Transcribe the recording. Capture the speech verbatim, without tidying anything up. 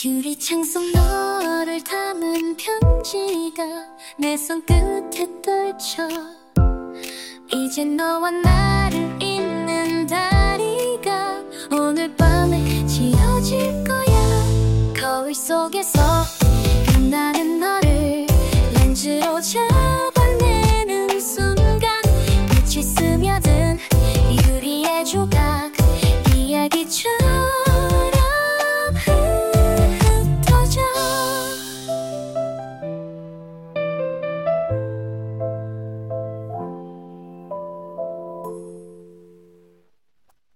유리창 속 너를 담은 편지가 내 손끝에 떨쳐 이제 너와 나를